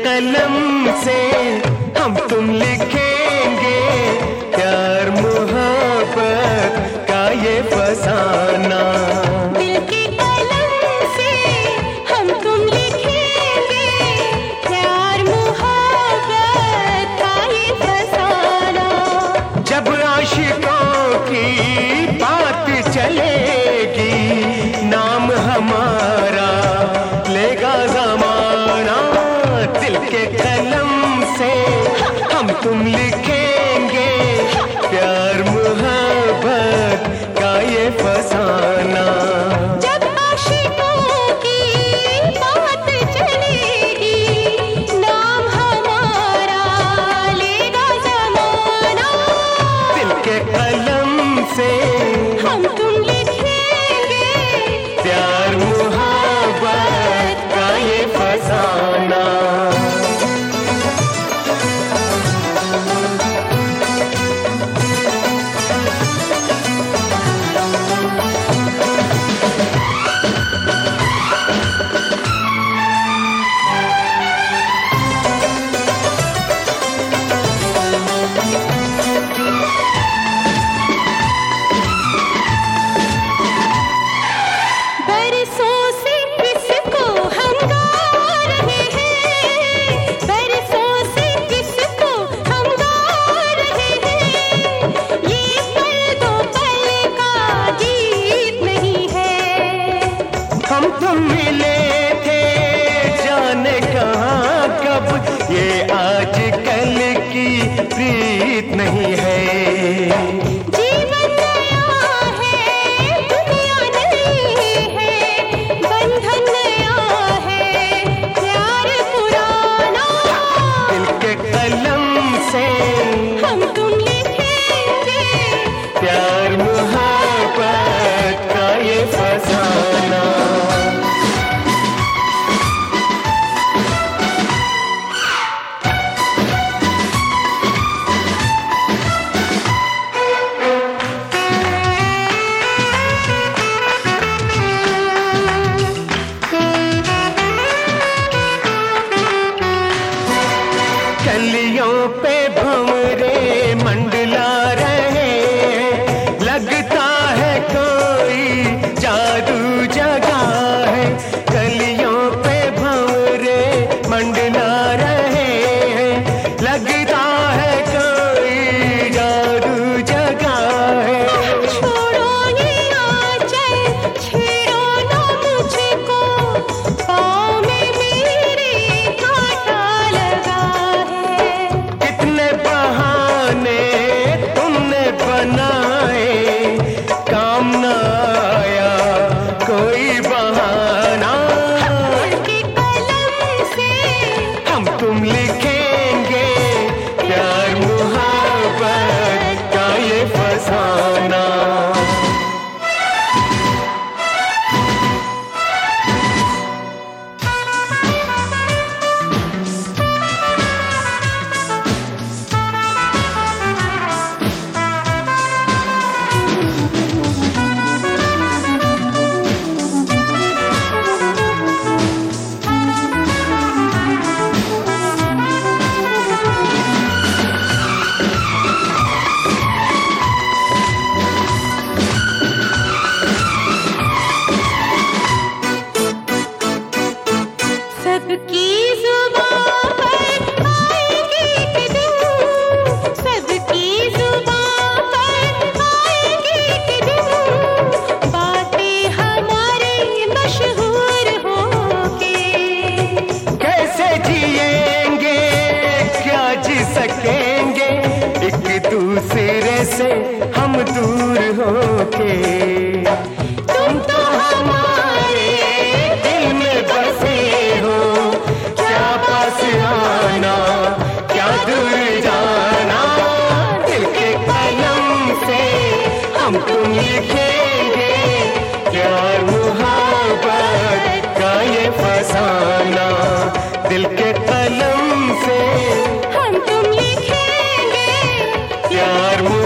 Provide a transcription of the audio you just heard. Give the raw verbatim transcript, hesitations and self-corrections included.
कलम से हम तुम लिखेंगे प्यार मोहब्बत का ये फसाना। दिल के कलम से हम तुम लिखेंगे प्यार मोहब्बत का ये फसाना। जब आशिकों की बात चलेगी नाम हमारा लेगा ज़माना। दिल के कलम से हम तुम लिखेंगे प्यार मोहब्बत का ये फसाना। जब आशिकों की बात चलेगी नाम हमारा लेगा ज़माना। दिल के कलम से हम तुम लिखेंगे प्यार मोहब्बत का ये फसाना। बरसों से किसको हम गा रहे हैं, बरसों से किसको हम गा रहे हैं। ये पल दो पल का गीत नहीं है। हम तुम मिले थे जाने कहाँ कब, ये आज कल की प्रीत नहीं है। जीवन नया है दुनिया नई है, बंधन नया है प्यार पुराना। दिल के कलम से हम तुम लिखेंगे प्यार मोहब्बत का ये फसाना। कलियों पे भंवरे मंडला रहे हैं, लगता है कोई जादू जगा है। कलियों पे भंवरे मंडला रहे हैं, लगता है कोई जादू जगा है। छोड़ो ये आंचल छेड़ो ना मुझको, पाँव में मेरे कांटा लगा है। कितने बहाने तुमने बनाए काम न आया कोई बहाना। दिल के कलम से हम तुम लिखेंगे प्यार मोहब्बत का ये फसाना। सबकी जुबां पर आएगी एक दिन, सबकी जुबां पर आएगी एक दिन, बातें हमारी मशहूर होके। कैसे जिएंगे क्या जी सकेंगे एक दूसरे से हम दूर होके। तुम तो हमारे दिल में बसे हो, क्या पास आना क्या दूर जाना। दिल के कलम से हम तुम लिखेंगे प्यार मोहब्बत का ये फसाना। दिल के कलम से हम तुम लिखेंगे प्यार